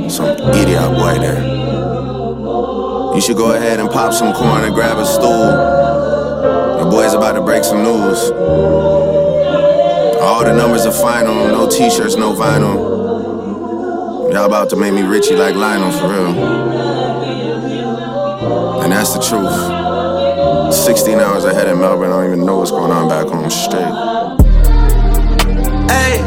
Some idiot boy there. You should go ahead and pop some corn and grab a stool. The boy's about to break some news. All the numbers are final, no t-shirts, no vinyl. Y'all about to make me Richie like Lionel, for real. And that's the truth. 16 hours ahead in Melbourne, I don't even know what's going on back home straight. Hey,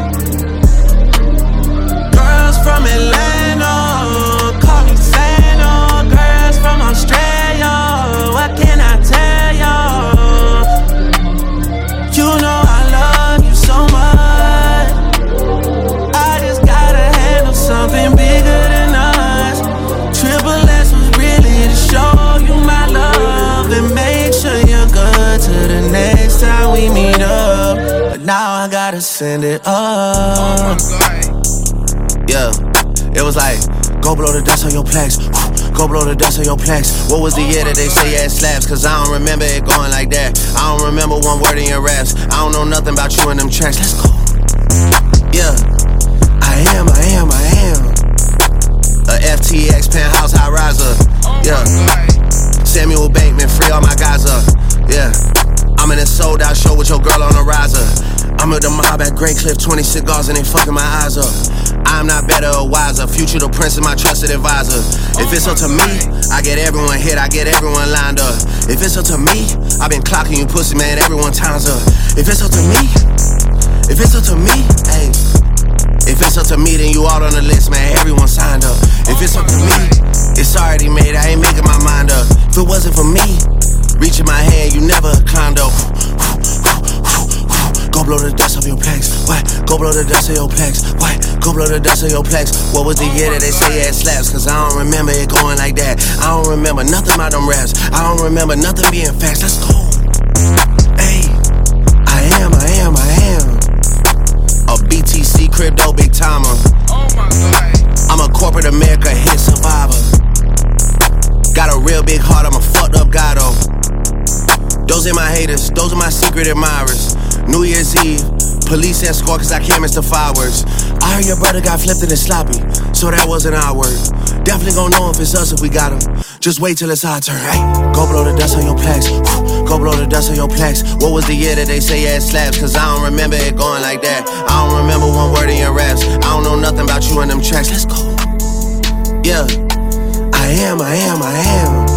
girls from Atlanta, call me Santa. Girls from Australia, what can I tell y'all? You know I love you so much. I just gotta handle something bigger than us. Triple S was really to show you my love and make sure you're good to the next time we meet up. But now I gotta send it up. Yeah, it was like, go blow the dust on your plex. Go blow the dust on your plex. What was the year that they say it slaps? Cause I don't remember it going like that. I don't remember one word in your raps. I don't know nothing about you in them tracks. Let's go. Yeah, I am a FTX penthouse high riser. Yeah, Samuel Bankman, free all my guys up. Yeah, I'm in a sold out show with your girl on the riser. I'm with the mob at Great Cliff, 20 cigars and they fucking my eyes up. I'm not better or wiser, Future the Prince is my trusted advisor. If it's up to me, I get everyone hit, I get everyone lined up. If it's up to me, I've been clocking you pussy, man, everyone time's up. If it's up to me, hey. If it's up to me, then you all on the list, man, everyone signed up. If it's up to me, it's already made, I ain't making my mind up. If it wasn't for me, reaching my hand, you never climbed up. Go blow the dust off your plex. What? Go blow the dust of your plex. What? Go blow the dust of your plex. What was the year that they say it slaps? Cause I don't remember it going like that. I don't remember nothing about them raps. I don't remember nothing being facts. Let's go. Hey, I am a BTC crypto big timer. Oh my God. I'm a corporate America hit survivor. Got a real big heart, I'm a fucked up guy though. Those ain't my haters, those are my secret admirers. New Year's Eve, police escort cause I can't miss the fireworks. I heard your brother got flipped in the sloppy, so that wasn't our word. Definitely gon' know if it's us if we got him. Just wait till it's our turn. Hey, go blow the dust on your plex. Go blow the dust on your plex. What was the year that they say it slaps? Cause I don't remember it going like that. I don't remember one word in your raps. I don't know nothing about you in them tracks. Let's go. Yeah, I am